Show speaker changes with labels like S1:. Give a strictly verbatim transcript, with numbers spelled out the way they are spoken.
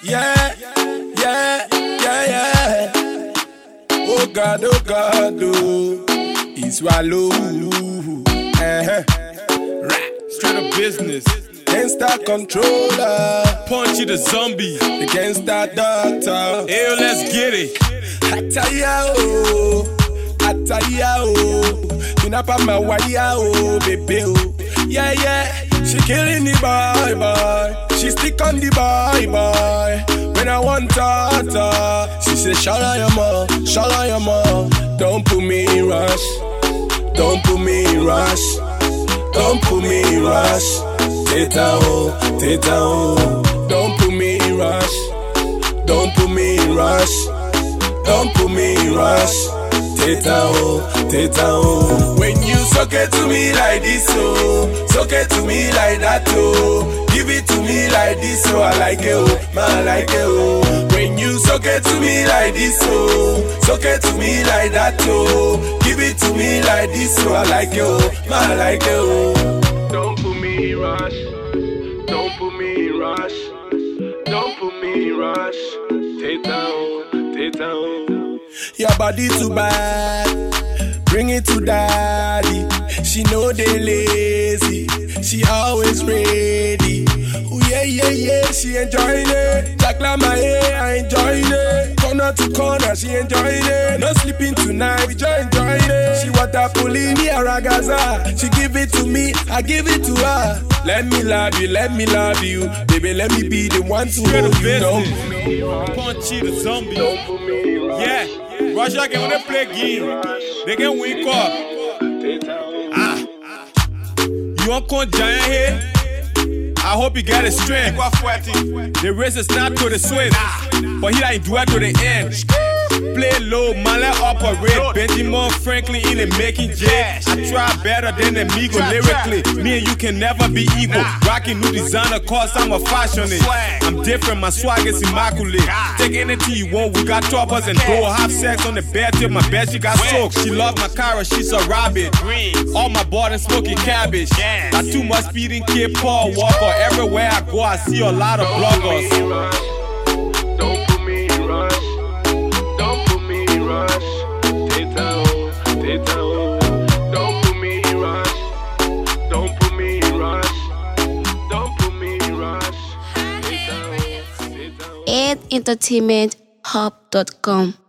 S1: Yeah, yeah, yeah, yeah. Oh God, oh God, oh. He swallow. Uh-huh.
S2: Straight up business.
S1: Gangsta controller.
S2: Punchy the zombie.
S1: The gangsta doctor.
S2: Hey, let's get it.
S1: Ataya oh, Ataya oh. Pinapa my wire oh, baby oh. Yeah, yeah. She killing the boy, boy. She stick on the boy, boy. When I want her, she say, shout out your mom, shout out your mom. Don't put me in rush. Don't put me in rush. Don't put me in rush. Teta oh, teta oh. Don't put me in rush. Don't put me in rush. Don't put me in rush. Teta oh, teta oh. When you suck it to me like this oh, suck it to me like that oh. Give it to me like this oh, I like it oh, man I like it oh. When you suck it to me like this oh, suck it to me like that oh. Give it to me like this oh, I like it oh, man I like it oh. Don't put me in rush. Don't put me in rush. Don't put me in rush. Teta oh, teta oh. Your body too bad, bring it to daddy. She know they lazy, she always ready. Oh yeah, yeah, yeah, she enjoying it. Jack like my hair, I enjoying it. Corner to corner, she enjoying it. No sleeping tonight, we just enjoying it. She water pulling me a ragaza. She give it to me, I give it to her. Let me love you, let me love you. Baby, let me be the one to hold you. Don't put me in rush.
S2: Punchy the zombie.
S1: Don't put me in rush.
S2: Yeah. Russia can only play game. They can wake up. Ah. You want to giant here? I hope you get it strength. The race is not to the swift, but he ain't do it to the end. Play low, man, let operate. Benjamin Franklin in the making J. I try better than the Migo lyrically. Me and you can never be equal. Rocking new designer cause I'm a fashionist. I'm different, my swag is immaculate. Take anything you want, we got toppers and go. Have sex on the bed till my bed she got soaked. She love my car, she's a rabbit. All my body smoking cabbage. Got too much speeding kid Paul Walker. Everywhere I go, I see a lot of bloggers.
S1: Don't put me in rush. Don't put me in rush. Teta oh, teta oh. Don't put me in rush. Don't put me in rush. Don't put me in rush. Teta oh, teta oh.
S3: ed entertainment hub dot com